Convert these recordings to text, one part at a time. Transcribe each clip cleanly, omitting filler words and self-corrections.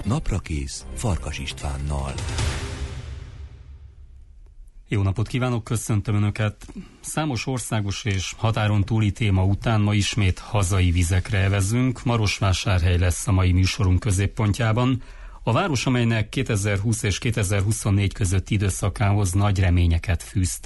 Naprakész Farkas Istvánnal. Jó napot kívánok, köszöntöm Önöket! Számos országos és határon túli téma után ma ismét hazai vizekre evezünk. Marosvásárhely lesz a mai műsorunk középpontjában. A város, amelynek 2020 és 2024 közötti időszakához nagy reményeket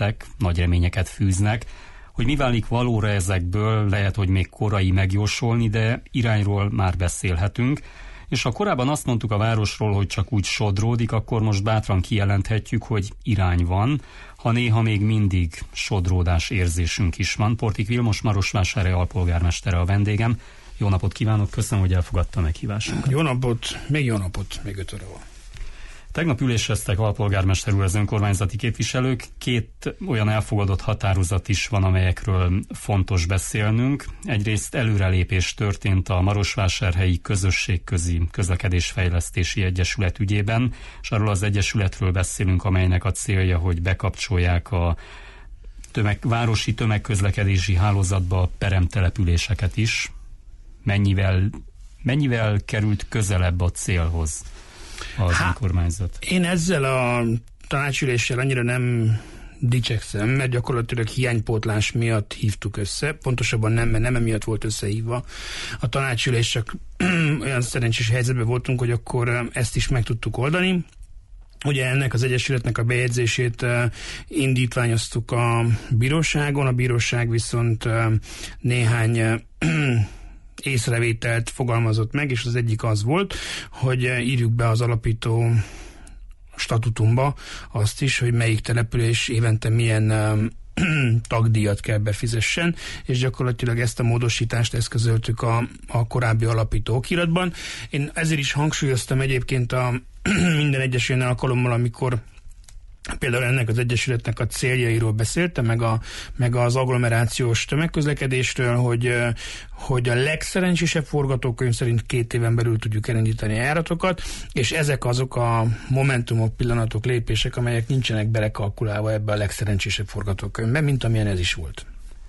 fűznek, hogy mi válik valóra ezekből, lehet, hogy még korai megjósolni, de irányról már beszélhetünk. És ha korábban azt mondtuk a városról, hogy csak úgy sodródik, akkor most bátran kijelenthetjük, hogy irány van, ha néha még mindig sodródás érzésünk is van. Portik Vilmos, Marosvásárhely alpolgármestere a vendégem. Jó napot kívánok, köszönöm, hogy elfogadta a meghívásunkat. Jó napot, még 5 óra van. Tegnap üléseztek alpolgármester úr, az önkormányzati képviselők. 2 olyan elfogadott határozat is van, amelyekről fontos beszélnünk. Egyrészt előrelépés történt a Marosvásárhelyi Közösségközi Közlekedésfejlesztési Egyesület ügyében, és arról az egyesületről beszélünk, amelynek a célja, hogy bekapcsolják a városi tömegközlekedési hálózatba a peremtelepüléseket is. Mennyivel került közelebb a célhoz az önkormányzat? Én ezzel a tanácsüléssel annyira nem dicsekszem, mert gyakorlatilag hiánypótlás miatt hívtuk össze, pontosabban nem emiatt volt összehívva a tanácsülés, csak olyan szerencsés helyzetben voltunk, hogy akkor ezt is meg tudtuk oldani. Ugye ennek az egyesületnek a bejegyzését indítványoztuk a bíróságon, a bíróság viszont néhány észrevételt fogalmazott meg, és az egyik az volt, hogy írjuk be az alapító statutumba azt is, hogy melyik település évente milyen tagdíjat kell befizessen, és gyakorlatilag ezt a módosítást eszközöltük a korábbi alapító okiratban. Én ezért is hangsúlyoztam egyébként minden egyes olyan alkalommal, amikor például ennek az egyesületnek a céljairól beszéltem, meg az agglomerációs tömegközlekedésről, hogy a legszerencsésebb forgatókönyv szerint 2 éven belül tudjuk elindítani a járatokat, és ezek azok a momentumok, pillanatok, lépések, amelyek nincsenek belekalkulálva ebbe a legszerencsésebb forgatókönyvbe, mint amilyen ez is volt.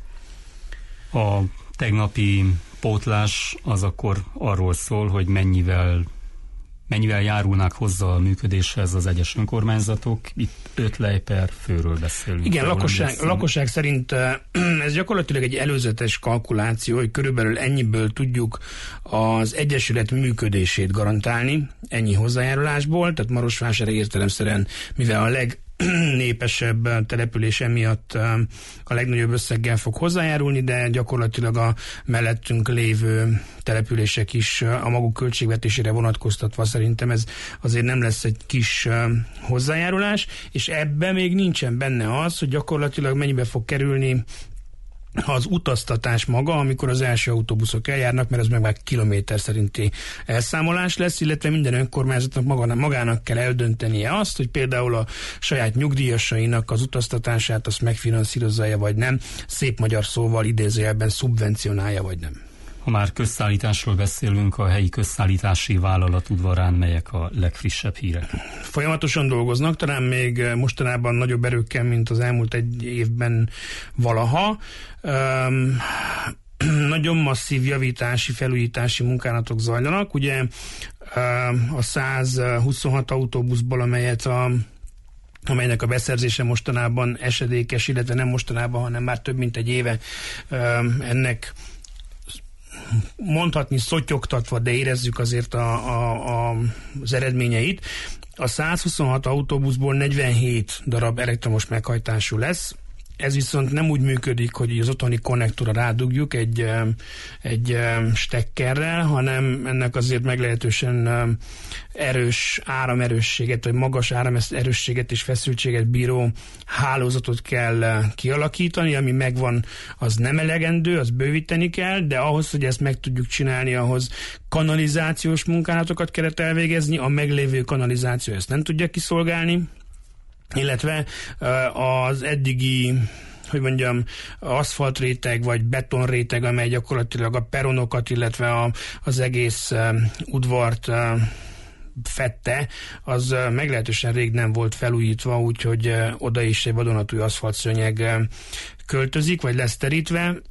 A tegnapi pótlás az akkor arról szól, hogy mennyivel járulnak hozzá a működéshez az egyes önkormányzatok. Itt 5 lej per főről beszélünk. Igen, lakosság szerint ez gyakorlatilag egy előzetes kalkuláció, hogy körülbelül ennyiből tudjuk az egyesület működését garantálni, ennyi hozzájárulásból, tehát Marosvásárhely értelemszerűen, mivel a legnépesebb település emiatt a legnagyobb összeggel fog hozzájárulni, de gyakorlatilag a mellettünk lévő települések is a maguk költségvetésére vonatkoztatva szerintem ez azért nem lesz egy kis hozzájárulás, és ebben még nincsen benne az, hogy gyakorlatilag mennyibe fog kerülni az utaztatás maga, amikor az első autóbuszok eljárnak, mert ez meg már kilométer szerinti elszámolás lesz, illetve minden önkormányzatnak magának kell eldöntenie azt, hogy például a saját nyugdíjasainak az utaztatását azt megfinanszírozza vagy nem, szép magyar szóval idézőjelben szubvencionálja vagy nem. Ha már közszállításról beszélünk, a helyi közszállítási vállalat udvarán melyek a legfrissebb hírek? Folyamatosan dolgoznak, talán még mostanában nagyobb erőkkel, mint az elmúlt 1 évben valaha. Nagyon masszív javítási, felújítási munkálatok zajlanak. Ugye a 126 autóbuszból, amelynek a beszerzése mostanában esedékes, illetve nem mostanában, hanem már több mint 1 éve ennek mondhatni szottyogtatva, de érezzük azért az eredményeit. A 126 autóbuszból 47 darab elektromos meghajtású lesz. Ez viszont nem úgy működik, hogy az otthoni konnektorra rádugjuk egy stekkerrel, hanem ennek azért meglehetősen erős áramerősséget, vagy magas áramerősséget és feszültséget bíró hálózatot kell kialakítani, ami megvan, az nem elegendő, az bővíteni kell, de ahhoz, hogy ezt meg tudjuk csinálni, ahhoz kanalizációs munkálatokat kellett elvégezni, a meglévő kanalizáció ezt nem tudja kiszolgálni, illetve az eddigi, aszfaltréteg vagy betonréteg, amely gyakorlatilag a peronokat, illetve az egész udvart fette, az meglehetősen rég nem volt felújítva, úgyhogy oda is egy vadonatúj aszfaltszőnyeg költözik, vagy lesz terítve.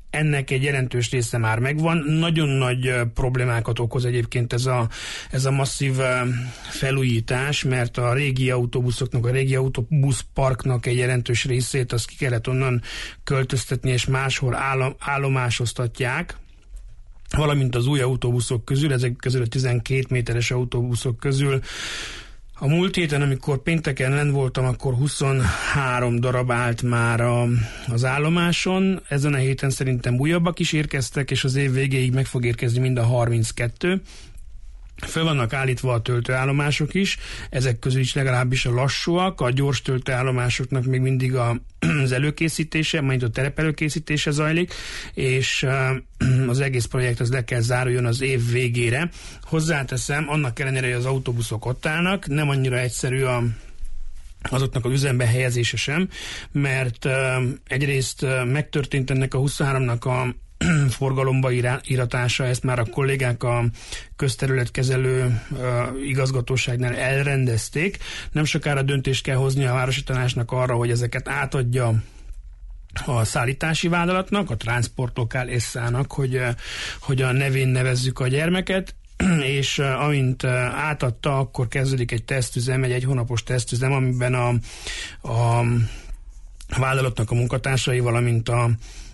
ennek egy jelentős része már megvan. Nagyon nagy problémákat okoz egyébként ez a masszív felújítás, mert a régi autóbuszoknak, a régi autóbuszparknak egy jelentős részét azt ki kellett onnan költöztetni, és máshol állomásoztatják, valamint az új autóbuszok közül, ezek közül a 12 méteres autóbuszok közül. A múlt héten, amikor pénteken lenn voltam, akkor 23 darab állt már az állomáson. Ezen a héten szerintem újabbak is érkeztek, és az év végéig meg fog érkezni mind a 32. Föl vannak állítva a töltőállomások is, ezek közül is legalábbis a lassúak, a gyors töltőállomásoknak még mindig az előkészítése, majd a terepelőkészítése zajlik, és az egész projekt az le kell záruljon az év végére. Hozzáteszem, annak ellenére, hogy az autóbuszok ott állnak, nem annyira egyszerű azoknak az üzembe helyezése sem, mert egyrészt megtörtént ennek a 23-nak a forgalomba íratása, ezt már a kollégák a közterületkezelő igazgatóságnál elrendezték. Nem sokára döntést kell hozni a Városi Tanácsnak arra, hogy ezeket átadja a szállítási vállalatnak, a Transport Lokál SA-nak, hogy a nevén nevezzük a gyermeket, és amint átadta, akkor kezdődik egy tesztüzem, egy hónapos tesztüzem, amiben a vállalatnak a munkatársai, valamint a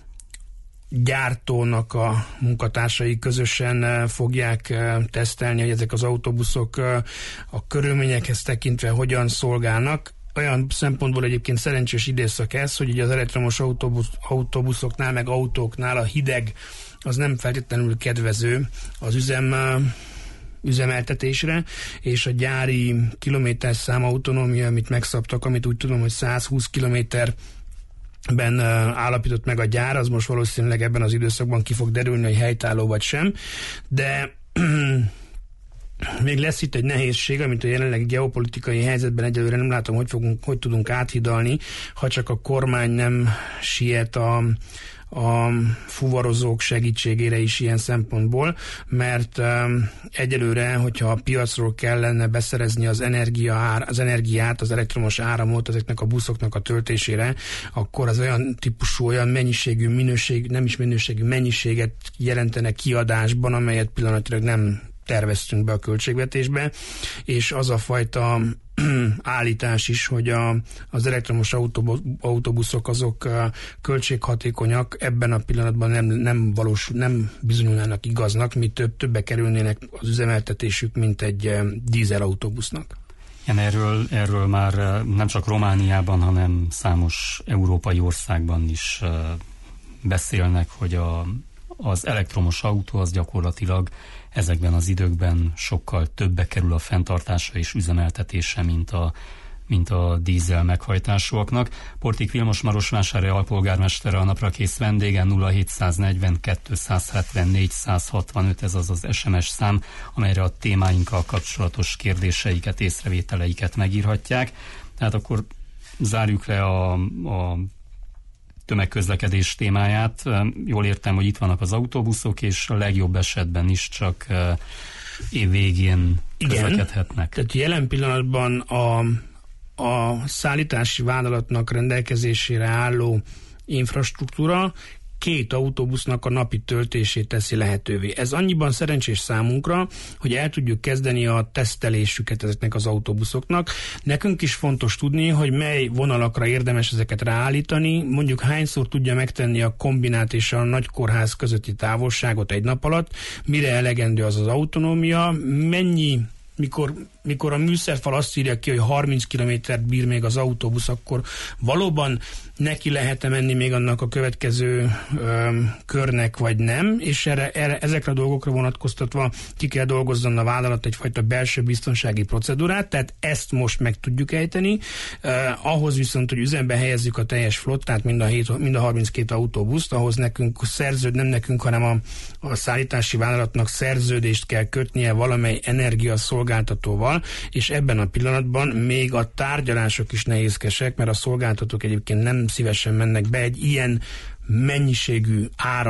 gyártónak a munkatársai közösen fogják tesztelni, hogy ezek az autóbuszok a körülményekhez tekintve hogyan szolgálnak. Olyan szempontból egyébként szerencsés időszak ez, hogy ugye az elektromos autóbuszoknál, meg autóknál a hideg az nem feltétlenül kedvező az üzemeltetésre, és a gyári kilométerszám autonómia, amit megszabtak, amit úgy tudom, hogy 120 kilométerben állapított meg a gyár, az most valószínűleg ebben az időszakban ki fog derülni, hogy helytálló vagy sem, de még lesz itt egy nehézség, amit a jelenlegi geopolitikai helyzetben egyelőre nem látom, hogy tudunk áthidalni, ha csak a kormány nem siet a fuvarozók segítségére is ilyen szempontból, mert egyelőre, hogyha a piacról kellene beszerezni az energiát, az elektromos áramot ezeknek a buszoknak a töltésére, akkor az olyan típusú, olyan mennyiséget jelentene kiadásban, amelyet pillanatilag nem terveztünk be a költségvetésbe, és az a fajta állítás is, hogy az elektromos autóbuszok azok költséghatékonyak, ebben a pillanatban nem bizonyulnának igaznak, mi többe kerülnének az üzemeltetésük, mint egy dízel autóbusznak. Igen, erről már nem csak Romániában, hanem számos európai országban is beszélnek, hogy az elektromos autó az gyakorlatilag ezekben az időkben sokkal többe kerül a fenntartása és üzemeltetése, mint a dízel meghajtásúaknak. Portik Vilmos Marosvásárhely alpolgármestere a naprakész vendége, 0740 274 165, ez az az SMS szám, amelyre a témáinkkal kapcsolatos kérdéseiket, észrevételeiket megírhatják. Tehát akkor zárjuk le a tömegközlekedés témáját. Jól értem, hogy itt vannak az autóbuszok, és a legjobb esetben is csak év végén közlekedhetnek. Tehát jelen pillanatban a szállítási vállalatnak rendelkezésére álló infrastruktúra 2 autóbusznak a napi töltését teszi lehetővé. Ez annyiban szerencsés számunkra, hogy el tudjuk kezdeni a tesztelésüket ezeknek az autóbuszoknak. Nekünk is fontos tudni, hogy mely vonalakra érdemes ezeket ráállítani, mondjuk hányszor tudja megtenni a kombinát és a nagykórház közötti távolságot egy nap alatt, mire elegendő az autonómia, mikor a műszerfal azt írja ki, hogy 30 kilométert bír még az autóbusz, akkor valóban neki lehet-e menni még annak a következő körnek, vagy nem, és ezekre a dolgokra vonatkoztatva ki kell dolgozzon a vállalat egyfajta belső biztonsági procedúrát, tehát ezt most meg tudjuk ejteni. Ahhoz viszont, hogy üzembe helyezzük a teljes flottát, mind a 32 autóbuszt, ahhoz nekünk nem nekünk, hanem a szállítási vállalatnak szerződést kell kötnie valamely energiaszolgáltatóval, és ebben a pillanatban még a tárgyalások is nehézkesek, mert a szolgáltatók egyébként nem szívesen mennek be egy ilyen mennyiségű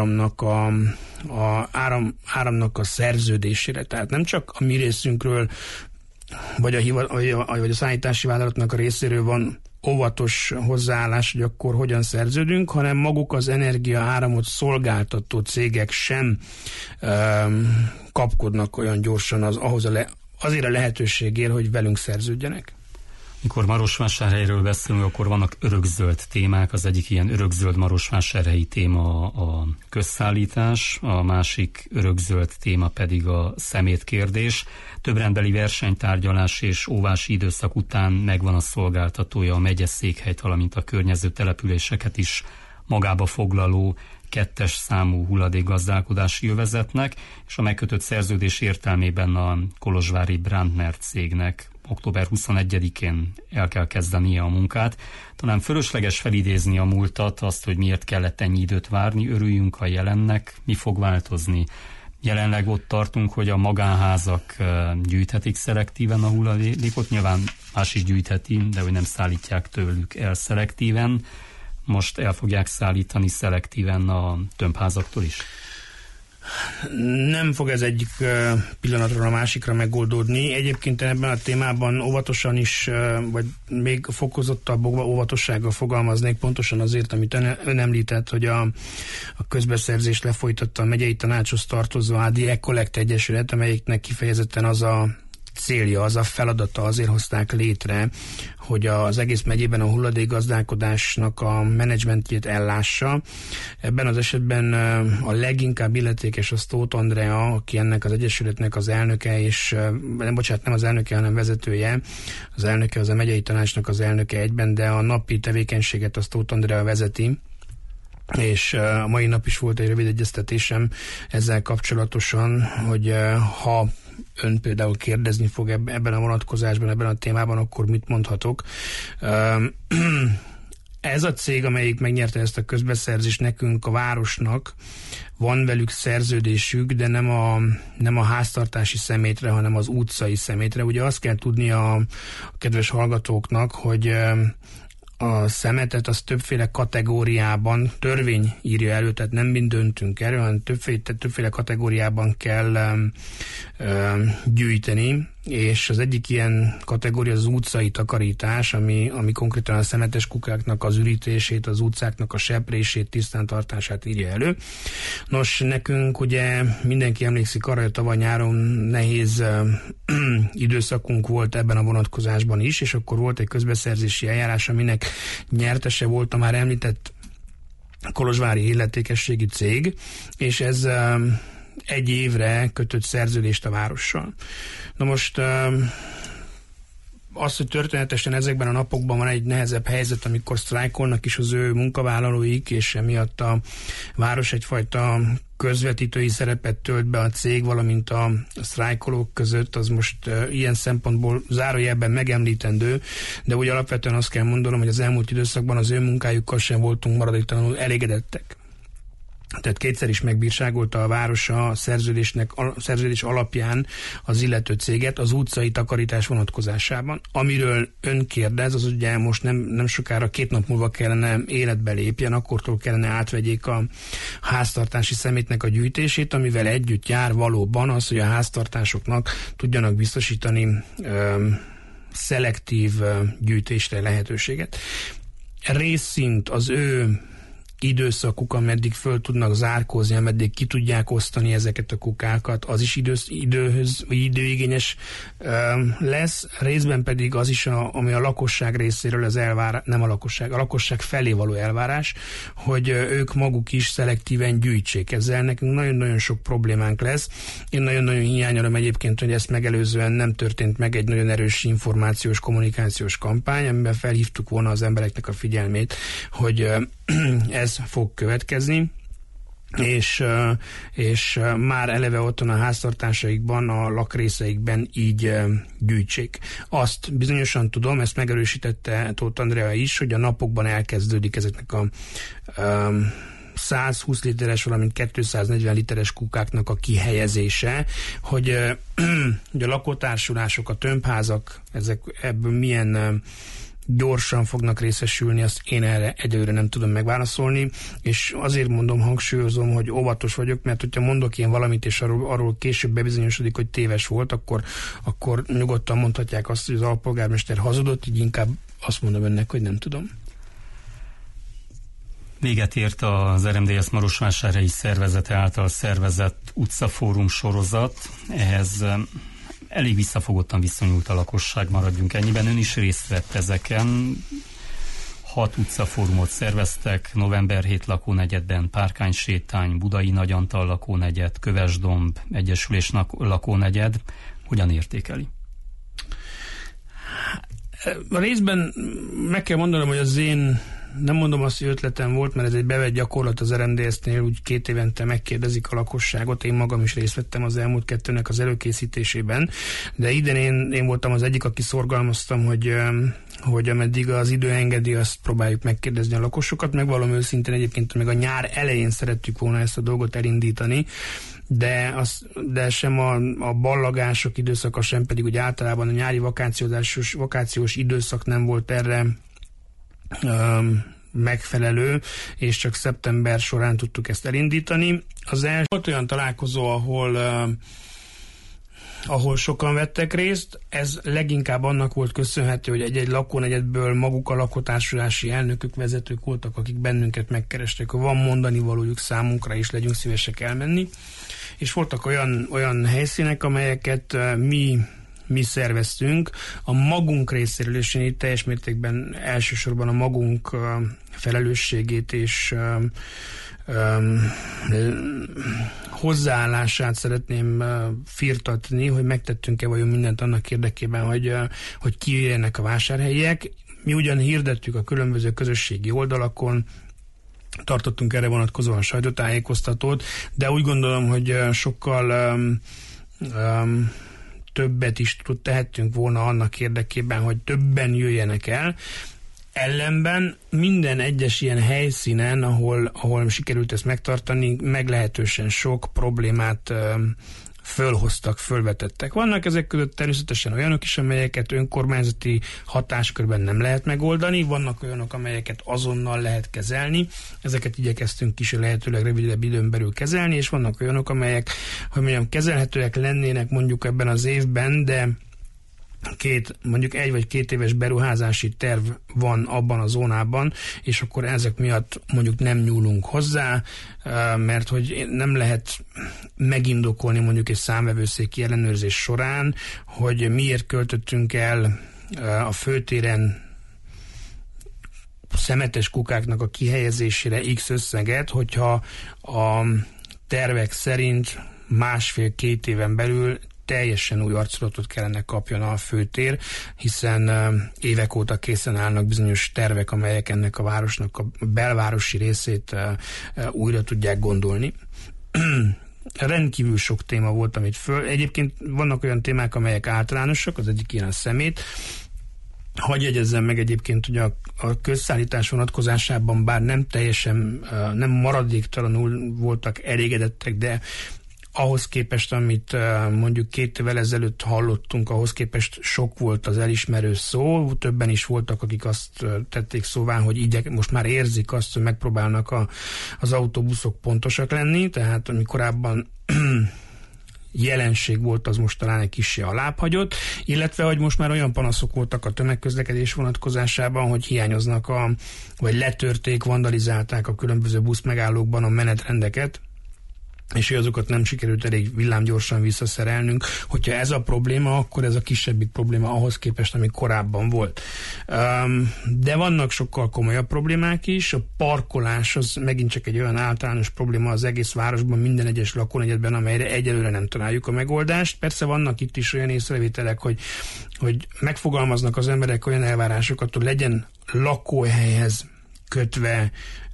áramnak a szerződésére. Tehát nem csak a mi részünkről, vagy a szállítási vállalatnak a részéről van óvatos hozzáállás, hogy akkor hogyan szerződünk, hanem maguk az áramot szolgáltató cégek sem kapkodnak olyan gyorsan azért a lehetőségért, hogy velünk szerződjenek. Mikor Marosvásárhelyről beszélünk, akkor vannak örökzöld témák. Az egyik ilyen örökzöld marosvásárhelyi téma a közszállítás, a másik örökzöld téma pedig a szemétkérdés. Többrendbeli versenytárgyalás és óvási időszak után megvan a szolgáltatója a megyeszékhelyt, valamint a környező településeket is magába foglaló 2-es számú hulladékgazdálkodási övezetnek, és a megkötött szerződés értelmében a kolozsvári Brandner cégnek október 21-én el kell kezdenie a munkát. Talán fölösleges felidézni a múltat, azt, hogy miért kellett ennyi időt várni, örüljünk a jelennek, mi fog változni. Jelenleg ott tartunk, hogy a magánházak gyűjthetik szelektíven a hulladékot, nyilván más is gyűjtheti, de hogy nem szállítják tőlük el szelektíven. Most el fogják szállítani szelektíven a tömbházaktól is? Nem fog ez egyik pillanatról a másikra megoldódni. Egyébként ebben a témában óvatosan is, vagy még fokozottabb óvatossággal fogalmaznék, pontosan azért, amit ön említett, hogy a közbeszerzést lefolytatta a megyei tanácshoz tartozó ADE Collect Egyesület, amelyiknek kifejezetten az a célja, az a feladata, azért hozták létre, hogy az egész megyében a hulladékgazdálkodásnak a menedzsmentjét ellássa. Ebben az esetben a leginkább illetékes az Tóth Andrea, aki ennek az egyesületnek az elnöke, és nem az elnöke, hanem vezetője. Az elnöke az a megyei tanácsnak az elnöke egyben, de a napi tevékenységet az Tóth Andrea vezeti. És a mai nap is volt egy rövid egyeztetésem ezzel kapcsolatosan, hogy ha ön például kérdezni fog ebben a vonatkozásban, ebben a témában, akkor mit mondhatok? Ez a cég, amelyik megnyerte ezt a közbeszerzést, nekünk, a városnak van velük szerződésük, de nem a háztartási szemétre, hanem az utcai szemétre. Ugye azt kell tudni a kedves hallgatóknak, hogy a szemetet az többféle kategóriában, törvény írja elő, tehát nem mind döntünk erről, hanem többféle kategóriában kell gyűjteni, és az egyik ilyen kategória az utcai takarítás, ami konkrétan a szemetes kukáknak az ürítését, az utcáknak a seprését, tisztántartását írja elő. Nos, nekünk ugye mindenki emlékszik arra, hogy tavaly nyáron nehéz időszakunk volt ebben a vonatkozásban is, és akkor volt egy közbeszerzési eljárás, aminek nyertese volt a már említett kolozsvári illetékességi cég, és ez egy évre kötött szerződést a várossal. Na most az, hogy történetesen ezekben a napokban van egy nehezebb helyzet, amikor sztrájkolnak is az ő munkavállalóik, és emiatt a város egyfajta közvetítői szerepet tölt be a cég, valamint a sztrájkolók között, az most ilyen szempontból zárójelben megemlítendő, de úgy alapvetően azt kell mondanom, hogy az elmúlt időszakban az ő munkájukkal sem voltunk maradéktalanul elégedettek. Tehát kétszer is megbírságolta a város a szerződés alapján az illető céget az utcai takarítás vonatkozásában. Amiről ön kérdez, az ugye most nem sokára, 2 nap múlva kellene életbe lépjen, akkortól kellene átvegyék a háztartási szemétnek a gyűjtését, amivel együtt jár valóban az, hogy a háztartásoknak tudjanak biztosítani szelektív gyűjtésre lehetőséget. Részint az ő időszakuk, ameddig föl tudnak zárkózni, ameddig ki tudják osztani ezeket a kukákat, az is időigényes lesz, részben pedig az is, ami a lakosság részéről az elvárás, nem a lakosság felé való elvárás, hogy ők maguk is szelektíven gyűjtsék. Ezzel nekünk nagyon-nagyon sok problémánk lesz. Én nagyon-nagyon hiányolom egyébként, hogy ezt megelőzően nem történt meg egy nagyon erős információs, kommunikációs kampány, amiben felhívtuk volna az embereknek a figyelmét, hogy ez fog következni, és már eleve otthon a háztartásaikban, a lakrészeikben így gyűjtsék. Azt bizonyosan tudom, ezt megerősítette Tóth Andrea is, hogy a napokban elkezdődik ezeknek a 120 literes, valamint 240 literes kukáknak a kihelyezése, hogy a lakótársulások, a tömbházak, ebből milyen gyorsan fognak részesülni, azt én erre egyelőre nem tudom megválaszolni, és azért hangsúlyozom, hogy óvatos vagyok, mert hogyha mondok ilyen valamit, és arról később bebizonyosodik, hogy téves volt, akkor nyugodtan mondhatják azt, hogy az alpolgármester hazudott, így inkább azt mondom önnek, hogy nem tudom. Véget ért az RMDSZ Marosvásárhelyi szervezete által szervezett utcafórum sorozat. Ehhez elég visszafogottan viszonyult a lakosság, maradjunk ennyiben. Ön is részt vett ezeken. 6 utcafórumot szerveztek, November 7 lakónegyedben, Párkánysétány, Budai Nagyantal lakónegyed, Kövesdomb Egyesülés lakónegyed. Hogyan értékeli? A részben meg kell mondanom, hogy az én, nem mondom azt, hogy ötletem volt, mert ez egy bevett gyakorlat az RMDSZ-nél, úgy 2 évente megkérdezik a lakosságot, én magam is részt vettem az elmúlt 2-nek az előkészítésében, de idén én voltam az egyik, aki szorgalmaztam, hogy ameddig az idő engedi, azt próbáljuk megkérdezni a lakosokat, megvallom őszintén egyébként, még a nyár elején szerettük volna ezt a dolgot elindítani, de sem a ballagások időszaka, sem pedig úgy általában a nyári vakációs időszak nem volt erre megfelelő, és csak szeptember során tudtuk ezt elindítani. Az első volt olyan találkozó, ahol sokan vettek részt. Ez leginkább annak volt köszönhető, hogy egy-egy lakónegyedből maguk a lakótársulási elnökök, vezetők voltak, akik bennünket megkerestek, hogy van mondani valójuk számunkra, és legyünk szívesek elmenni. És voltak olyan helyszínek, amelyeket mi szerveztünk. A magunk részéről, és én itt teljes mértékben elsősorban a magunk felelősségét és hozzáállását szeretném firtatni, hogy megtettünk-e vajon mindent annak érdekében, hogy kijöjjenek a vásárhelyiek. Mi ugyan hirdettük a különböző közösségi oldalakon, tartottunk erre vonatkozóan sajtótájékoztatót, de úgy gondolom, hogy sokkal többet is tehettünk volna annak érdekében, hogy többen jöjjenek el. Ellenben minden egyes ilyen helyszínen, ahol sikerült ezt megtartani, meglehetősen sok problémát fölvetettek. Vannak ezek között természetesen olyanok is, amelyeket önkormányzati hatáskörben nem lehet megoldani, vannak olyanok, amelyeket azonnal lehet kezelni, ezeket igyekeztünk is lehetőleg rövidebb időn belül kezelni, és vannak olyanok, amelyek, hogy mondjam, kezelhetőek lennének mondjuk ebben az évben, de mondjuk 1 vagy 2 éves beruházási terv van abban a zónában, és akkor ezek miatt mondjuk nem nyúlunk hozzá, mert hogy nem lehet megindokolni mondjuk egy számvevőszéki ellenőrzés során, hogy miért költöttünk el a főtéren szemetes kukáknak a kihelyezésére X összeget, hogyha a tervek szerint 1,5-2 éven belül teljesen új arculatot kellene kapjon a főtér, hiszen évek óta készen állnak bizonyos tervek, amelyek ennek a városnak a belvárosi részét újra tudják gondolni. Rendkívül sok téma volt, amit egyébként vannak olyan témák, amelyek általánosak, az egyik ilyen a szemét. Hadd jegyezzem meg egyébként, hogy a közszállítás vonatkozásában bár nem teljesen, nem maradéktalanul voltak elégedettek, de ahhoz képest, amit mondjuk 2 évvel ezelőtt hallottunk, ahhoz képest sok volt az elismerő szó. Többen is voltak, akik azt tették szóvá, hogy most már érzik azt, hogy megpróbálnak az autóbuszok pontosak lenni, tehát ami korábban jelenség volt, az most talán egy kissé alábbhagyott, illetve, hogy most már olyan panaszok voltak a tömegközlekedés vonatkozásában, hogy hiányoznak vagy letörték, vandalizálták a különböző buszmegállókban a menetrendeket, és hogy azokat nem sikerült elég villámgyorsan visszaszerelnünk. Hogyha ez a probléma, akkor ez a kisebbik probléma ahhoz képest, ami korábban volt. De vannak sokkal komolyabb problémák is. A parkolás az megint csak egy olyan általános probléma az egész városban, minden egyes lakónegyedben, amelyre egyelőre nem találjuk a megoldást. Persze vannak itt is olyan észrevételek, hogy megfogalmaznak az emberek olyan elvárásokat, hogy legyen lakóhelyhez kötve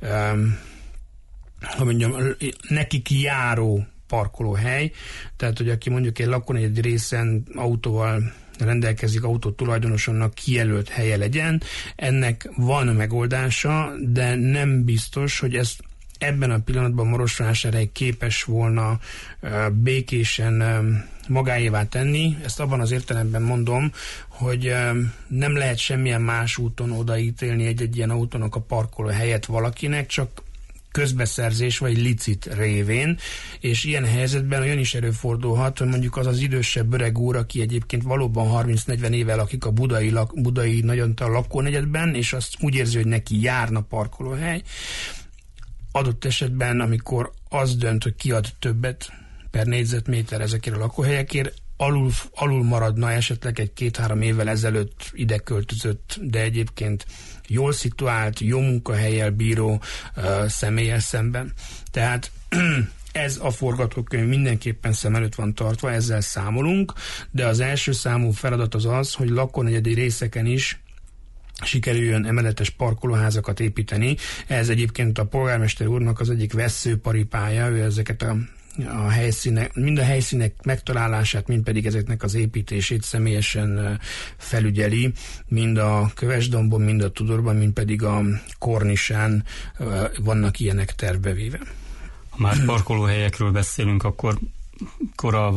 hogy mondjam, nekik járó parkolóhely, tehát, hogy aki mondjuk egy lakónegyed részen autóval rendelkezik, autó tulajdonosonnak kijelölt helye legyen, ennek van megoldása, de nem biztos, hogy ezt ebben a pillanatban Marosvásárhely képes volna békésen magáévá tenni. Ezt abban az értelemben mondom, hogy nem lehet semmilyen más úton odaítélni egy ilyen autónak a parkoló helyet valakinek, csak közbeszerzés vagy licit révén, és ilyen helyzetben olyan is előfordulhat, hogy mondjuk az idősebb öreg úr, aki egyébként valóban 30-40 éve lakik a budai nagyantal lakónegyedben, és azt úgy érzi, hogy neki járna parkolóhely, adott esetben, amikor az dönt, hogy kiad többet per négyzetméter ezekért a lakóhelyekért, alul maradna esetleg egy 2-3 évvel ezelőtt ide költözött, de egyébként jól szituált, jó munkahellyel bíró személlyel szemben. Tehát ez a forgatókönyv mindenképpen szem előtt van tartva, ezzel számolunk, de az első számú feladat az, hogy lakónegyedi részeken is sikerüljön emeletes parkolóházakat építeni. Ez egyébként a polgármester úrnak az egyik vesszőparipája, ő ezeket a helyszínek, mind a helyszínek megtalálását, mind pedig ezeknek az építését személyesen felügyeli, mind a Kövesdombon, mind a Tudorban, mind pedig a Kornisán vannak ilyenek tervbevéve. Ha már parkolóhelyekről beszélünk, akkor a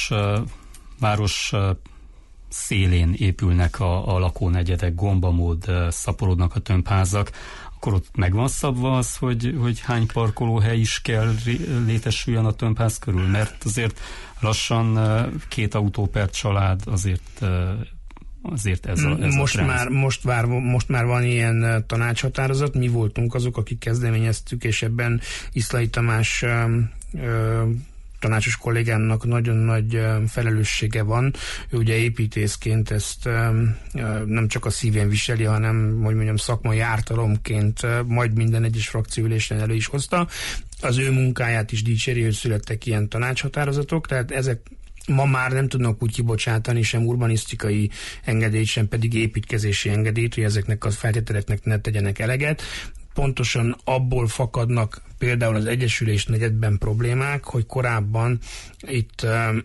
város szélén épülnek a lakónegyedek, gombamód szaporodnak a tömbházak, akkor ott meg van szabva az, hogy hány parkolóhely is kell létesüljön a tömbház körül, mert azért lassan 2 autó per család, azért ez a most már van ilyen tanácshatározat, mi voltunk azok, akik kezdeményeztük, és ebben Iszlay Tamás tanácsos kollégámnak nagyon nagy felelőssége van. Ő ugye építészként ezt nem csak a szívén viseli, hanem, hogy mondjam, szakmai ártalomként majd minden egyes frakcióülésen elő is hozta. Az ő munkáját is dicséri, hogy születtek ilyen tanácshatározatok, tehát ezek ma már nem tudnak úgy kibocsátani sem urbanisztikai engedélyt, sem pedig építkezési engedélyt, hogy ezeknek a feltételeknek ne tegyenek eleget. Pontosan abból fakadnak például az Egyesülés negyedben problémák, hogy korábban itt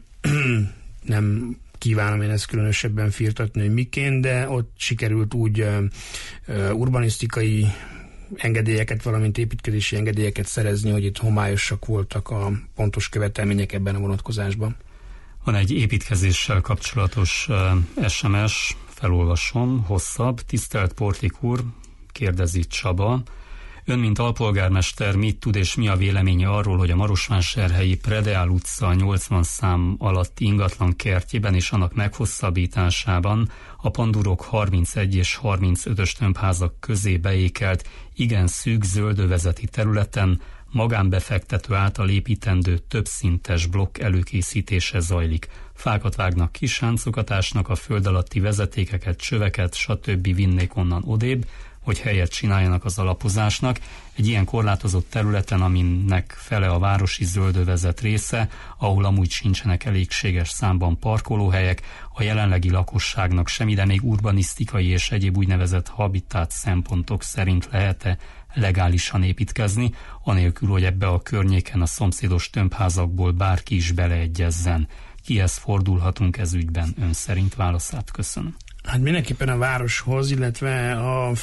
nem kívánom én ezt különösebben firtatni, hogy miként, de ott sikerült úgy urbanisztikai engedélyeket, valamint építkezési engedélyeket szerezni, hogy itt homályosak voltak a pontos követelmények ebben a vonatkozásban. Van egy építkezéssel kapcsolatos SMS, felolvasom, hosszabb. Tisztelt Portik úr, kérdezi Csaba. Ön, mint alpolgármester, mit tud és mi a véleménye arról, hogy a Marosvásárhelyi Predeál utca 80 szám alatti ingatlan kertjében és annak meghosszabbításában a Pandurok 31 és 35-ös tömbházak közé beékelt igen szűk zöldövezeti területen magánbefektető által építendő többszintes blokk előkészítése zajlik. Fákat vágnak, kis sáncokat ásnak, a föld alatti vezetékeket, csöveket, stb. Vinnék onnan odébb, hogy helyet csináljanak az alapozásnak. Egy ilyen korlátozott területen, aminek fele a városi zöldövezet része, ahol amúgy sincsenek elégséges számban parkolóhelyek, a jelenlegi lakosságnak sem, de még urbanisztikai és egyéb úgynevezett habitát szempontok szerint lehet-e legálisan építkezni, anélkül, hogy ebbe a környéken a szomszédos tömbházakból bárki is beleegyezzen. Kihez fordulhatunk ez ügyben? Ön szerint válaszát köszönöm. Hát mindenképpen a városhoz, illetve a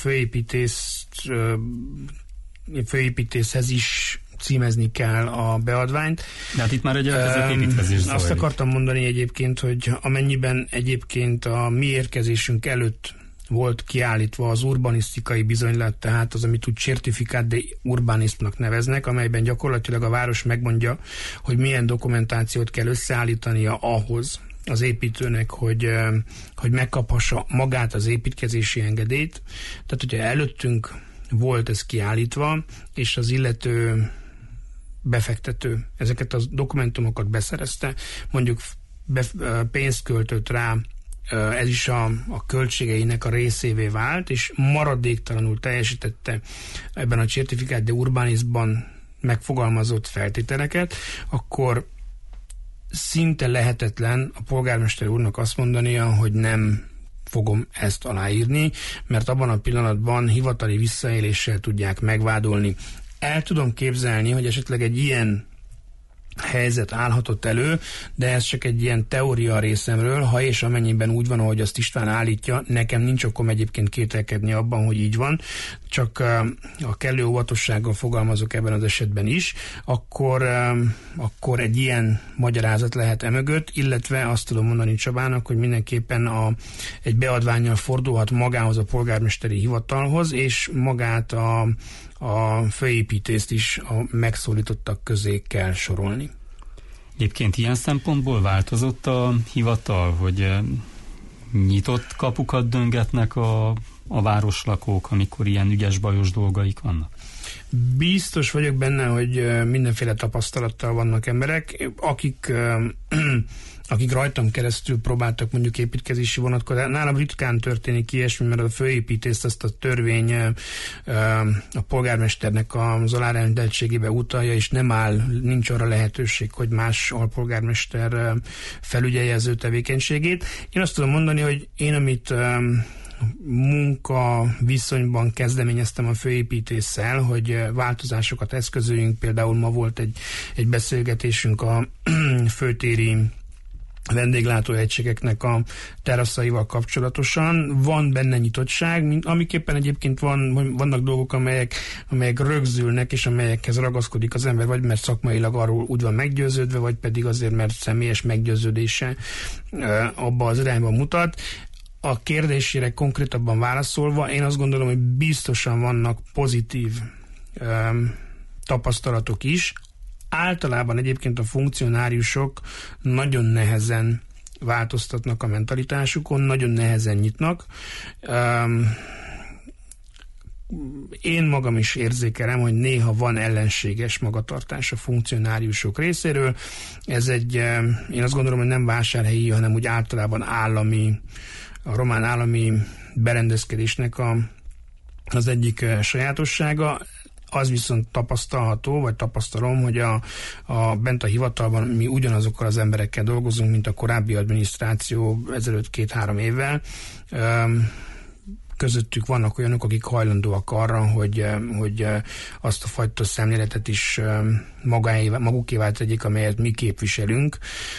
főépítészhez is címezni kell a beadványt. De hát itt már egy elkezdett építkezés zajlik. Azt akartam mondani egyébként, hogy amennyiben egyébként a mi érkezésünk előtt volt kiállítva az urbanisztikai bizonylat, tehát az, amit úgy certifikált de urbanistnak neveznek, amelyben gyakorlatilag a város megmondja, hogy milyen dokumentációt kell összeállítania ahhoz az építőnek, hogy megkaphassa magát az építkezési engedélyt. Tehát, hogyha előttünk volt ez kiállítva, és az illető befektető ezeket a dokumentumokat beszerezte, mondjuk pénzt költött rá, ez is a költségeinek a részévé vált, és maradéktalanul teljesítette ebben a certifikált de urbanistban megfogalmazott feltételeket, akkor szinte lehetetlen a polgármester úrnak azt mondania, hogy nem fogom ezt aláírni, mert abban a pillanatban hivatali visszaéléssel tudják megvádolni. El tudom képzelni, hogy esetleg egy ilyen helyzet állhatott elő, de ez csak egy ilyen teória részemről, ha és amennyiben úgy van, ahogy azt István állítja, nekem nincs okom egyébként kételkedni abban, hogy így van. csak a kellő óvatossággal fogalmazok ebben az esetben is, akkor egy ilyen magyarázat lehet emögött, illetve azt tudom mondani Csabának, hogy mindenképpen egy beadvánnyal fordulhat magához a polgármesteri hivatalhoz, és magát a főépítést is a megszólítottak közé kell sorolni. Egyébként ilyen szempontból változott a hivatal, hogy nyitott kapukat döngetnek a városlakók, amikor ilyen ügyes-bajos dolgaik vannak? Biztos vagyok benne, hogy mindenféle tapasztalattal vannak emberek, akik rajtam keresztül próbáltak mondjuk építkezési vonatkozásban. Nálam ritkán történik ilyesmi, mert a főépítést azt a törvény a polgármesternek az alárendeltségébe utalja, és nincs arra lehetőség, hogy más alpolgármester felügyelje az ő tevékenységét. Én azt tudom mondani, hogy én, amit munka viszonyban kezdeményeztem a főépítéssel, hogy változásokat eszközöljünk. Például ma volt egy beszélgetésünk a főtéri vendéglátóegységeknek a teraszaival kapcsolatosan. Van benne nyitottság, amiképpen egyébként vannak dolgok, amelyek rögzülnek, és amelyekhez ragaszkodik az ember, vagy mert szakmailag arról úgy van meggyőződve, vagy pedig azért, mert személyes meggyőződése abba az irányba mutat. A kérdésére konkrétabban válaszolva, én azt gondolom, hogy biztosan vannak pozitív tapasztalatok is. Általában egyébként a funkcionáriusok nagyon nehezen változtatnak a mentalitásukon, nagyon nehezen nyitnak. Én magam is érzékelem, hogy néha van ellenséges magatartás a funkcionáriusok részéről. Ez én azt gondolom, hogy nem vásárhelyi, hanem úgy általában a román állami berendezkedésnek az egyik sajátossága. Az viszont tapasztalom, hogy bent a hivatalban mi ugyanazokkal az emberekkel dolgozunk, mint a korábbi adminisztráció ezelőtt 2-3 évvel. Közöttük vannak olyanok, akik hajlandóak arra, hogy azt a fajta szemléletet is magukévá tegyék, amelyet mi képviselünk.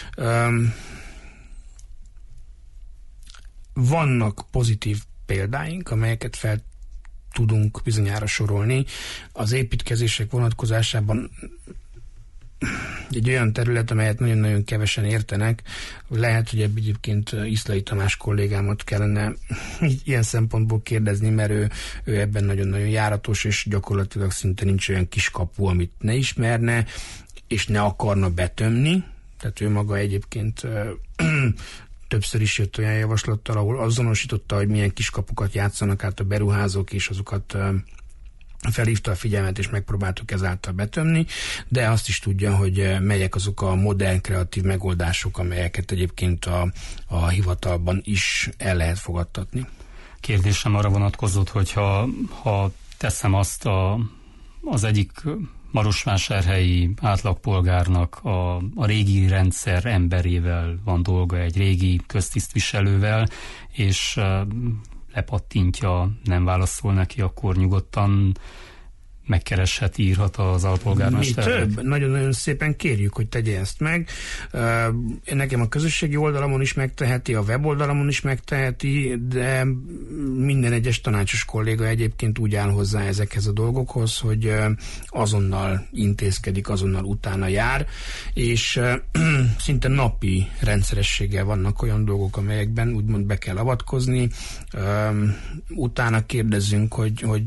Vannak pozitív példáink, amelyeket fel tudunk bizonyára sorolni. Az építkezések vonatkozásában egy olyan terület, amelyet nagyon-nagyon kevesen értenek. Lehet, hogy egyébként Iszlai Tamás kollégámat kellene ilyen szempontból kérdezni, mert ő ebben nagyon-nagyon járatos, és gyakorlatilag szinte nincs olyan kiskapu, amit ne ismerne, és ne akarna betömni. Tehát ő maga egyébként többször is jött olyan javaslattal, ahol azonosította, hogy milyen kiskapukat játszanak át a beruházók, és azokat felhívta a figyelmet, és megpróbáltuk ezáltal betömni, de azt is tudja, hogy melyek azok a modern, kreatív megoldások, amelyeket egyébként a hivatalban is el lehet fogadtatni. Kérdésem arra vonatkozott, hogy ha teszem azt az egyik marosvásárhelyi átlagpolgárnak a régi rendszer emberével van dolga, egy régi köztisztviselővel, és lepattintja, nem válaszol neki, akkor nyugodtan megkereshet, írhat az alpolgármester. Mi több? Nagyon-nagyon szépen kérjük, hogy tegye ezt meg. Nekem a közösségi oldalamon is megteheti, a weboldalamon is megteheti, de minden egyes tanácsos kolléga egyébként úgy áll hozzá ezekhez a dolgokhoz, hogy azonnal intézkedik, azonnal utána jár, és szinte napi rendszerességgel vannak olyan dolgok, amelyekben úgymond be kell avatkozni. Utána kérdezzünk, hogy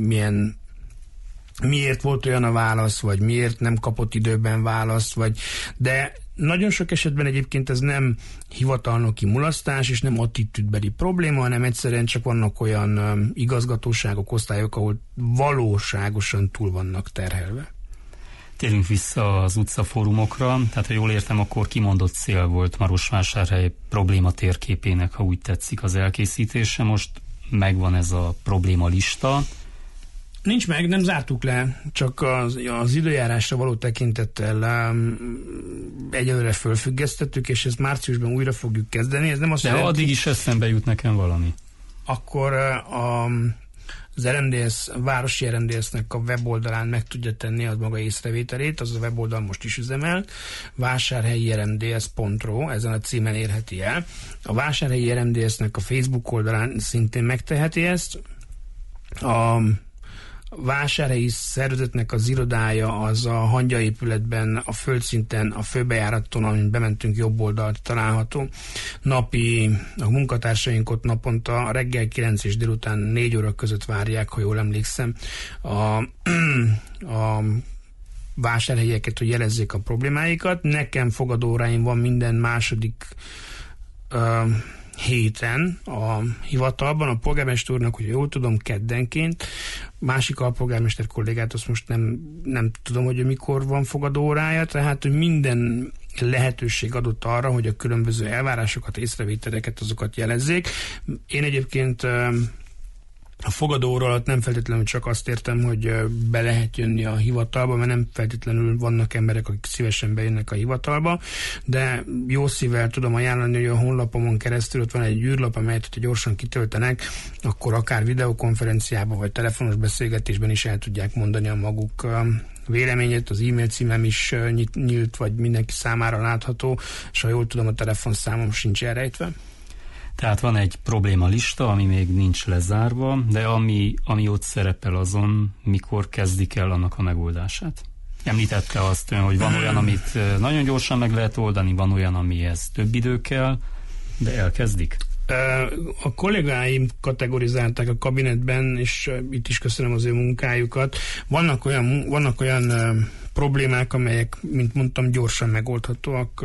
miért volt olyan a válasz, vagy miért nem kapott időben választ, de nagyon sok esetben egyébként ez nem hivatalnoki mulasztás, és nem attitűdbeli probléma, hanem egyszerűen csak vannak olyan igazgatóságok, osztályok, ahol valóságosan túl vannak terhelve. Térjünk vissza az utcafórumokra, tehát ha jól értem, akkor kimondott cél volt Marosvásárhely probléma térképének, ha úgy tetszik, az elkészítése. Most megvan ez a probléma lista. Nincs meg, nem zártuk le, csak az időjárásra való tekintettel egyelőre fölfüggesztettük, és ezt márciusban újra fogjuk kezdeni. Ez nem azt jelenti, addig is eszembe jut nekem valami. Akkor az RMDS, városi RMDS-nek a weboldalán meg tudja tenni az maga észrevételét, az a weboldal most is üzemel, vásárhelyi rmds.ro, ezen a címen érheti el. A vásárhelyi RMDS-nek a Facebook oldalán szintén megteheti ezt. vásárhelyi szervezetnek az irodája az a hangyaépületben, a földszinten, a főbejáraton, amin bementünk jobb oldalt található. A munkatársaink ott naponta reggel 9 és délután 4 óra között várják, ha jól emlékszem, a vásárhelyeket, hogy jelezzék a problémáikat. Nekem fogadóóráim van minden második héten a hivatalban, a polgármester úrnak, hogy jól tudom, keddenként. Másik alpolgármester kollégát azt most nem tudom, hogy mikor van fogadóórája, tehát hogy minden lehetőség adott arra, hogy a különböző elvárásokat, észrevételeket, azokat jelezzék. Én egyébként a fogadóóra alatt nem feltétlenül csak azt értem, hogy be lehet jönni a hivatalba, mert nem feltétlenül vannak emberek, akik szívesen bejönnek a hivatalba, de jó szívvel tudom ajánlani, hogy a honlapomon keresztül ott van egy űrlap, amelyet, hogyha gyorsan kitöltenek, akkor akár videokonferenciában vagy telefonos beszélgetésben is el tudják mondani a maguk véleményét. Az e-mail címem is nyílt, vagy mindenki számára látható, és ha jól tudom, a telefonszámom sincs elrejtve. Tehát van egy probléma lista, ami még nincs lezárva, de ami ott szerepel azon, mikor kezdik el annak a megoldását. Említette azt, hogy van olyan, amit nagyon gyorsan meg lehet oldani, van olyan, amihez több idő kell, de elkezdik. A kollégáim kategorizálták a kabinetben, és itt is köszönöm az ő munkájukat. Vannak olyan problémák, amelyek, mint mondtam, gyorsan megoldhatóak.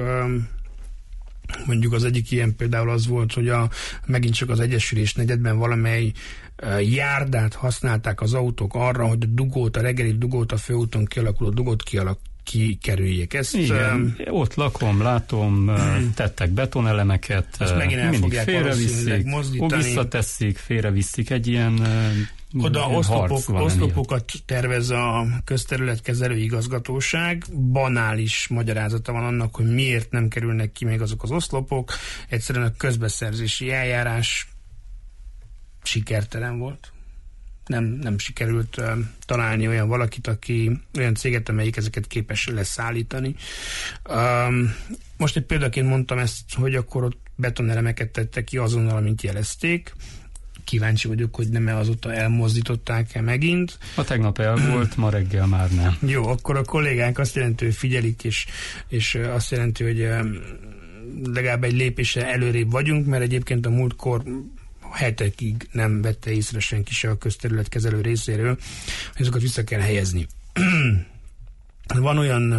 Mondjuk az egyik ilyen például az volt, hogy megint csak az Egyesülés negyedben valamely járdát használták az autók arra, hogy a reggeli dugót, a főúton kialakuló dugót kikerüljék. Igen, ott lakom, látom, tettek betonelemeket, mindig félreviszik, visszateszik, félreviszik, egy ilyen oda oszlopokat tervez a közterületkezelő igazgatóság. Banális magyarázata van annak, hogy miért nem kerülnek ki még azok az oszlopok. Egyszerűen a közbeszerzési eljárás sikertelen volt. Nem sikerült találni olyan valakit, olyan céget, amelyik ezeket képes leszállítani. Most egy példaként mondtam ezt, hogy akkor ott betonelemeket tettek ki azonnal, amint jelezték. Kíváncsi vagyok, hogy nem azóta elmozdították-e megint. A tegnap el volt, ma reggel már nem. Jó, akkor a kollégák azt jelenti, hogy figyelik, és azt jelenti, hogy legalább egy lépéssel előrébb vagyunk, mert egyébként a múltkor hetekig nem vette észre senki se a közterületkezelő részéről, hogy ezeket vissza kell helyezni. Van olyan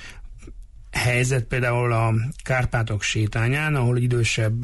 helyzet például a Kárpátok sétányán, ahol idősebb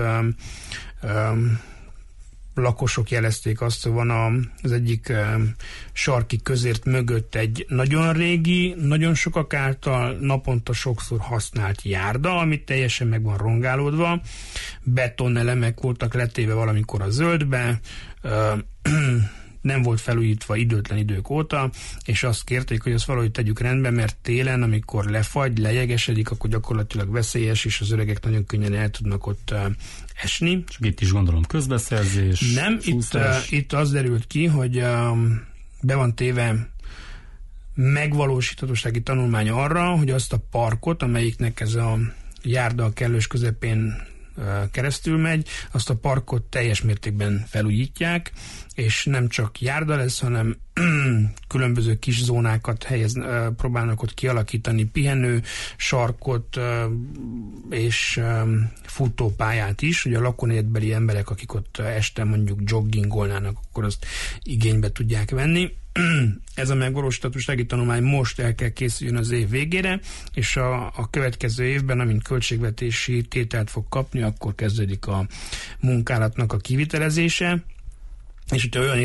lakosok jelezték azt, hogy van az egyik sarki közért mögött egy nagyon régi, nagyon sokak által naponta sokszor használt járda, amit teljesen meg van rongálódva, betonelemek voltak letéve valamikor a zöldbe, nem volt felújítva időtlen idők óta, és azt kérték, hogy azt valahogy tegyük rendbe, mert télen, amikor lefagy, lejegesedik, akkor gyakorlatilag veszélyes, és az öregek nagyon könnyen el tudnak ott esni. Csak itt is gondolom közbeszerzés. Nem, itt az derült ki, hogy be van téve megvalósíthatósági tanulmány arra, hogy azt a parkot, amelyiknek ez a járda a kellős közepén keresztül megy, azt a parkot teljes mértékben felújítják, és nem csak járda lesz, hanem különböző kis zónákat próbálnak ott kialakítani, pihenő, sarkot és futópályát is, hogy a lakónegyedbeli emberek, akik ott este mondjuk joggingolnának, akkor azt igénybe tudják venni. Ez a megvalósíthatósági tanulmány most el kell készüljön az év végére, és a következő évben, amint költségvetési tételt fog kapni, akkor kezdődik a munkálatnak a kivitelezése, és hogyha olyan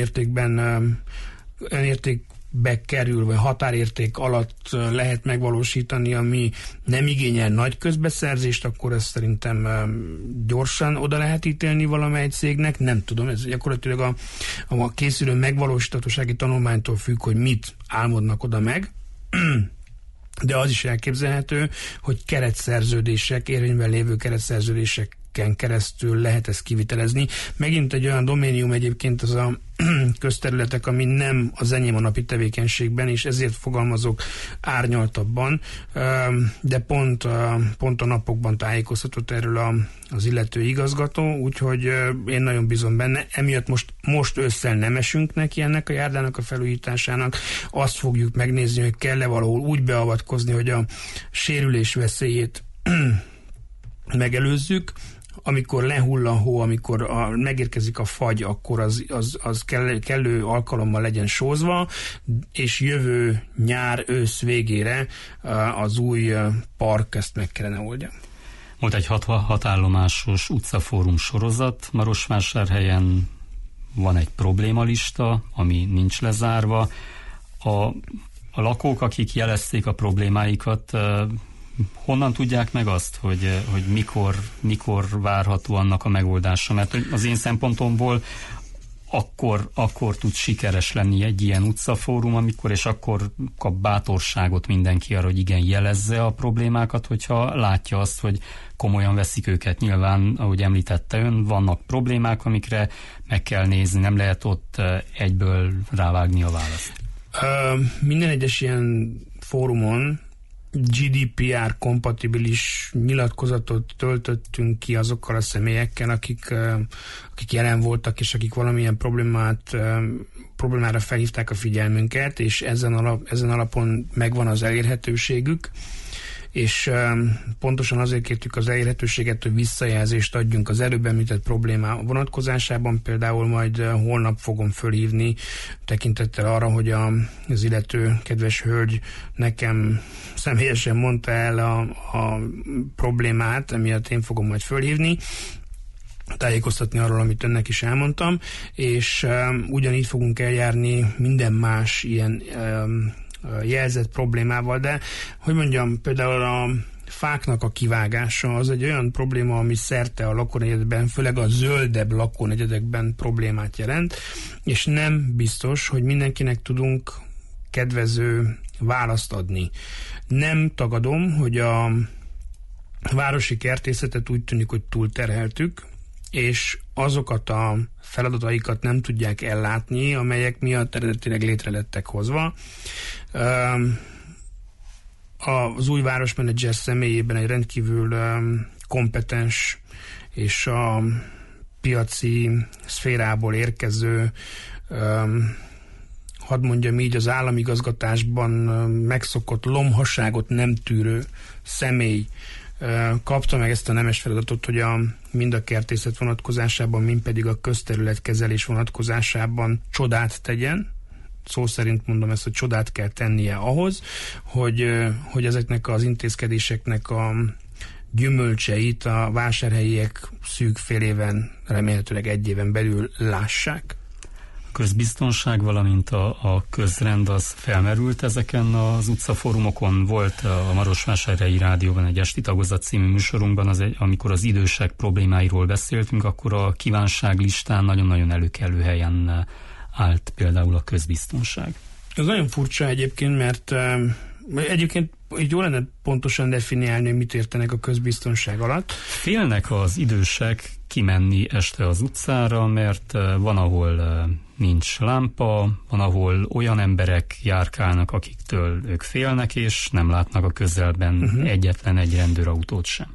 értékbe kerül, vagy határérték alatt lehet megvalósítani, ami nem igényel nagy közbeszerzést, akkor ezt szerintem gyorsan oda lehet ítélni valamely cégnek. Nem tudom, ez gyakorlatilag a készülő megvalósíthatósági tanulmánytól függ, hogy mit álmodnak oda meg. De az is elképzelhető, hogy keretszerződések, érvényben lévő keretszerződések keresztül lehet ezt kivitelezni. Megint egy olyan doménium egyébként az a közterületek, ami nem az enyém a napi tevékenységben, és ezért fogalmazok árnyaltabban, de pont a napokban tájékoztatott erről az illető igazgató, úgyhogy én nagyon bízom benne. Emiatt most ősszel nem esünk neki ennek a járdának a felújításának. Azt fogjuk megnézni, hogy kell-e valahol úgy beavatkozni, hogy a sérülés veszélyét megelőzzük. Amikor lehull a hó, amikor megérkezik a fagy, akkor az kellő alkalommal legyen sózva, és jövő nyár, ősz végére az új park ezt meg kellene oldja. Volt egy 6 állomásos utcafórum sorozat Marosvásárhelyen, van egy problémalista, ami nincs lezárva. A lakók, akik jelezték a problémáikat, honnan tudják meg azt, hogy mikor várható annak a megoldása? Mert az én szempontomból akkor tud sikeres lenni egy ilyen utcafórum, és akkor kap bátorságot mindenki arra, hogy igen, jelezze a problémákat, hogyha látja azt, hogy komolyan veszik őket. Nyilván, ahogy említette ön, vannak problémák, amikre meg kell nézni, nem lehet ott egyből rávágni a választ. Minden egyes ilyen fórumon GDPR kompatibilis nyilatkozatot töltöttünk ki azokkal a személyekkel, akik jelen voltak, és akik valamilyen problémára felhívták a figyelmünket, és ezen alapon megvan az elérhetőségük, és pontosan azért kértük az elérhetőséget, hogy visszajelzést adjunk az előbb említett problémá vonatkozásában. Például majd holnap fogom fölhívni tekintettel arra, hogy az illető kedves hölgy nekem személyesen mondta el a problémát, emiatt én fogom majd fölhívni, tájékoztatni arról, amit önnek is elmondtam, és ugyanígy fogunk eljárni minden más ilyen jelzett problémával, de hogy mondjam, például a fáknak a kivágása az egy olyan probléma, ami szerte a lakónegyedben, főleg a zöldebb lakónegyedekben problémát jelent, és nem biztos, hogy mindenkinek tudunk kedvező választ adni. Nem tagadom, hogy a városi kertészetet úgy tűnik, hogy túlterheltük, és azokat a feladataikat nem tudják ellátni, amelyek miatt eredetileg létre lettek hozva. Az új városmenedzser személyében egy rendkívül kompetens és a piaci szférából érkező, hadd mondjam így, az államigazgatásban megszokott lomhasságot nem tűrő személy kapta meg ezt a nemes feladatot, hogy mind a kertészet vonatkozásában, mind pedig a közterületkezelés vonatkozásában csodát tegyen. Szó szerint mondom ezt, hogy csodát kell tennie ahhoz, hogy ezeknek az intézkedéseknek a gyümölcseit a vásárhelyiek szűk fél éven, remélhetőleg egy éven belül lássák. A közbiztonság, valamint a közrend az felmerült ezeken az utcafórumokon. Volt a Marosvásárhelyi Rádióban egy Esti Tagozat című műsorunkban, amikor az idősek problémáiról beszéltünk, akkor a kívánságlistán nagyon-nagyon előkelő helyen állt például a közbiztonság. Ez nagyon furcsa egyébként, mert egyébként így jó lenne pontosan definiálni, hogy mit értenek a közbiztonság alatt. Félnek az idősek kimenni este az utcára, mert van, ahol nincs lámpa, van, ahol olyan emberek járkálnak, akiktől ők félnek, és nem látnak a közelben egyetlen egy rendőrautót sem.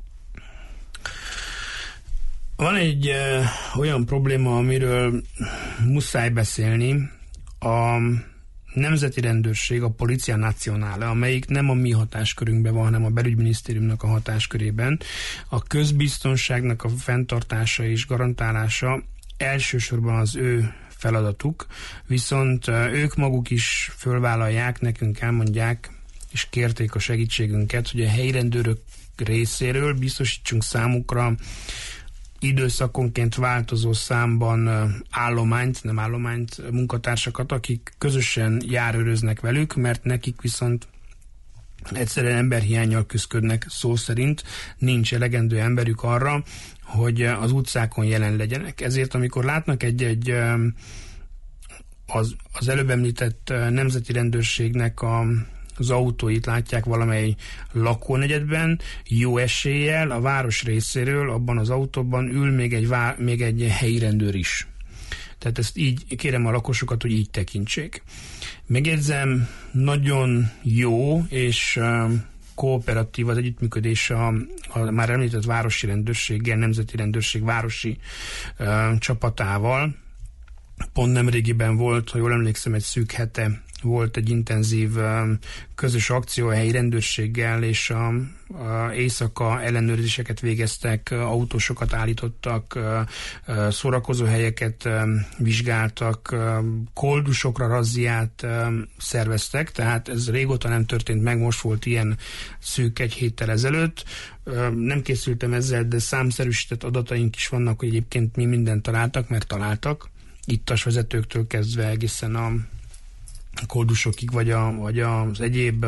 Van egy olyan probléma, amiről muszáj beszélni. A Nemzeti Rendőrség, a Policia Nacionale, amelyik nem a mi hatáskörünkben van, hanem a Belügyminisztériumnak a hatáskörében, a közbiztonságnak a fenntartása és garantálása elsősorban az ő feladatuk, viszont ők maguk is fölvállalják, nekünk elmondják, és kérték a segítségünket, hogy a helyi rendőrök részéről biztosítsunk számukra időszakonként változó számban munkatársakat, akik közösen járőröznek velük, mert nekik viszont egyszerűen emberhiánnyal küzdködnek, szó szerint nincs elegendő emberük arra, hogy az utcákon jelen legyenek. Ezért amikor látnak az előbb említett nemzeti rendőrségnek a az autóit látják valamely lakónegyedben, jó eséllyel a város részéről abban az autóban ül még egy helyi rendőr is. Tehát ezt így kérem a lakosokat, hogy így tekintsék. Megjegyzem, nagyon jó és kooperatív az együttműködés a már említett városi rendőrséggel, nemzeti rendőrség városi csapatával. Pont nemrégiben volt, ha jól emlékszem, egy szűk hete volt egy intenzív közös akció a helyi rendőrséggel, és a éjszaka ellenőrzéseket végeztek, autósokat állítottak, szórakozóhelyeket vizsgáltak, koldusokra razziát szerveztek, tehát ez régóta nem történt meg, most volt ilyen szűk egy héttel ezelőtt. Nem készültem ezzel, de számszerűsített adataink is vannak, hogy egyébként mi mindent találtak, mert találtak. Ittas vezetőktől kezdve egészen a koldusokig, vagy az egyéb,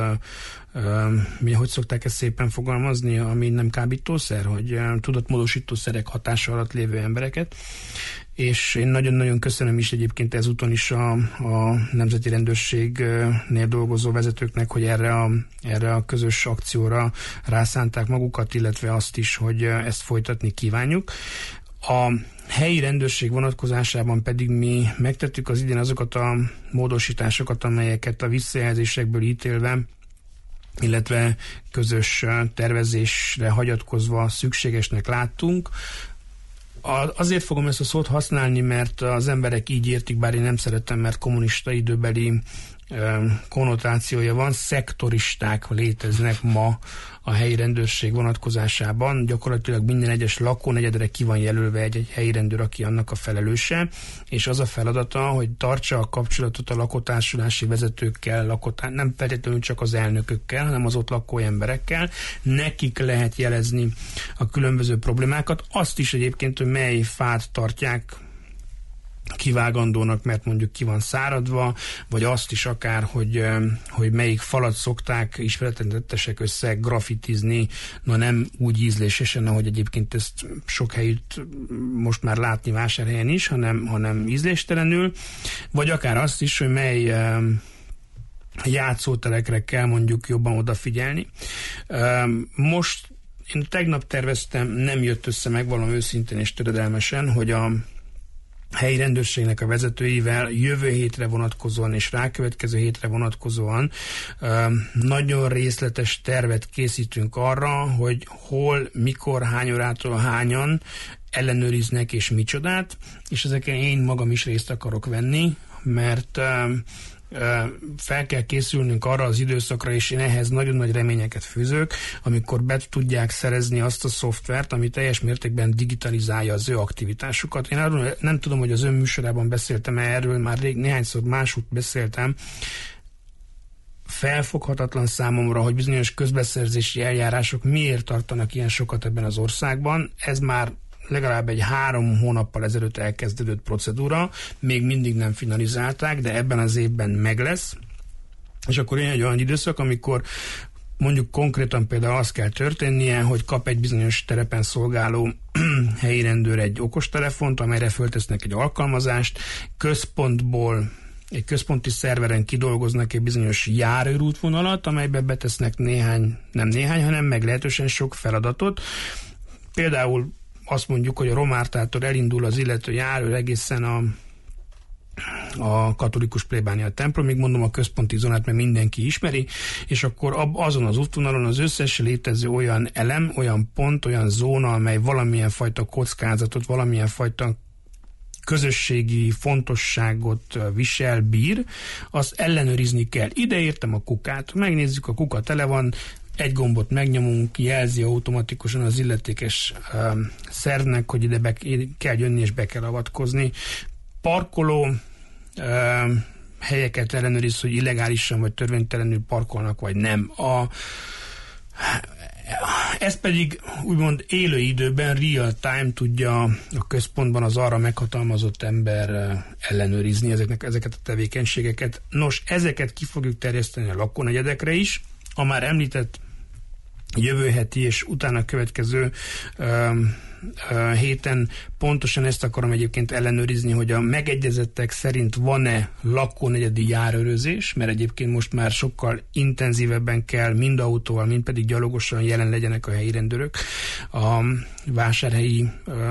hogy szokták ezt szépen fogalmazni, ami nem kábítószer, hogy tudatmódosítószerek hatása alatt lévő embereket. És én nagyon-nagyon köszönöm is egyébként ezúton is a Nemzeti Rendőrségnél dolgozó vezetőknek, hogy erre a közös akcióra rászánták magukat, illetve azt is, hogy ezt folytatni kívánjuk. A helyi rendőrség vonatkozásában pedig mi megtettük az idén azokat a módosításokat, amelyeket a visszajelzésekből ítélve, illetve közös tervezésre hagyatkozva szükségesnek láttunk. Azért fogom ezt a szót használni, mert az emberek így értik, bár én nem szeretem, mert kommunista időbeli konnotációja van, szektoristák léteznek ma a helyi rendőrség vonatkozásában. Gyakorlatilag minden egyes lakónegyedre ki van jelölve egy helyi rendőr, aki annak a felelőse, és az a feladata, hogy tartsa a kapcsolatot a lakótársulási vezetőkkel, nem feltétlenül csak az elnökökkel, hanem az ott lakó emberekkel. Nekik lehet jelezni a különböző problémákat. Azt is egyébként, hogy mely fát tartják kivágandónak, mert mondjuk ki van száradva, vagy azt is akár, hogy melyik falat szokták ismeretlentettesek össze grafitizni, nem úgy ízlésesen, ahogy egyébként ezt sok helyütt most már látni Vásárhelyen is, hanem ízléstelenül, vagy akár azt is, hogy mely játszóterekre kell mondjuk jobban odafigyelni. Most én tegnap terveztem, nem jött össze, megvalom őszintén és töredelmesen, hogy a helyi rendőrségnek a vezetőivel jövő hétre vonatkozóan és rákövetkező hétre vonatkozóan nagyon részletes tervet készítünk arra, hogy hol, mikor, hány órától hányan ellenőriznek és micsodát, és ezeken én magam is részt akarok venni, mert fel kell készülnünk arra az időszakra, és én ehhez nagyon nagy reményeket fűzök, amikor be tudják szerezni azt a szoftvert, ami teljes mértékben digitalizálja az ő aktivitásukat. Én arról nem tudom, hogy az ön műsorában beszéltem erről, már néhányszor másút beszéltem. Felfoghatatlan számomra, hogy bizonyos közbeszerzési eljárások miért tartanak ilyen sokat ebben az országban. Ez már legalább egy 3 hónappal ezelőtt elkezdődött procedúra, még mindig nem finalizálták, de ebben az évben meg lesz. És akkor jön egy olyan időszak, amikor mondjuk konkrétan például az kell történnie, hogy kap egy bizonyos terepen szolgáló helyi rendőr egy okostelefont, amelyre föltesznek egy alkalmazást, központból egy központi szerveren kidolgoznak egy bizonyos járőrútvonalat, amelybe betesznek nem néhány, hanem meglehetősen sok feladatot. Például azt mondjuk, hogy a Romártától elindul az illető járőr egészen a katolikus plébánia templomig, mondom a központi zónát, mert mindenki ismeri, és akkor azon az útvonalon az összes létező olyan elem, olyan pont, olyan zóna, amely valamilyen fajta kockázatot, valamilyen fajta közösségi fontosságot bír, azt ellenőrizni kell. Ide értem a kukát, megnézzük, a kuka tele van, egy gombot megnyomunk, jelzi automatikusan az illetékes szervnek, hogy ide kell jönni és be kell avatkozni. Parkoló helyeket ellenőriz, hogy illegálisan vagy törvénytelenül parkolnak, vagy nem. Ez pedig úgymond élő időben, real time tudja a központban az arra meghatalmazott ember ellenőrizni ezeket a tevékenységeket. Nos, ezeket ki fogjuk terjeszteni a lakónegyedekre is. A már említett jövő heti és utána következő héten pontosan ezt akarom egyébként ellenőrizni, hogy a megegyezettek szerint van-e lakónegyedi járőrözés, mert egyébként most már sokkal intenzívebben kell mind autóval, mind pedig gyalogosan jelen legyenek a helyi rendőrök a vásárhelyi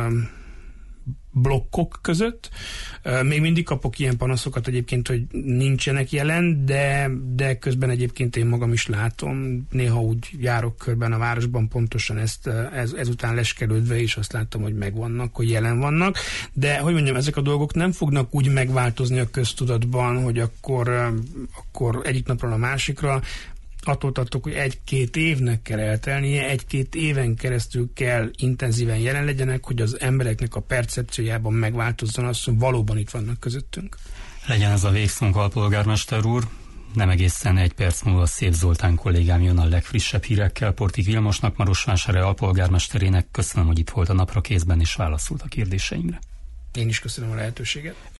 blokkok között. Még mindig kapok ilyen panaszokat egyébként, hogy nincsenek jelen, de közben egyébként én magam is látom. Néha úgy járok körben a városban pontosan ezután leskelődve, és azt látom, hogy megvannak, hogy jelen vannak. De, hogy mondjam, ezek a dolgok nem fognak úgy megváltozni a köztudatban, hogy akkor egyik napról a másikra attól tartok, hogy 1-2 évnek kell eltelnie, 1-2 éven keresztül kell intenzíven jelen legyenek, hogy az embereknek a percepciójában megváltozzon az, hogy valóban itt vannak közöttünk. Legyen ez a végszónk, alpolgármester úr. Nem egészen 1 perc múlva Szép Zoltán kollégám jön a legfrissebb hírekkel. Portik Vilmosnak, Marosvásárhely alpolgármesterének köszönöm, hogy itt volt a Napra Kézben és válaszolt a kérdéseimre. Én is köszönöm a lehetőséget.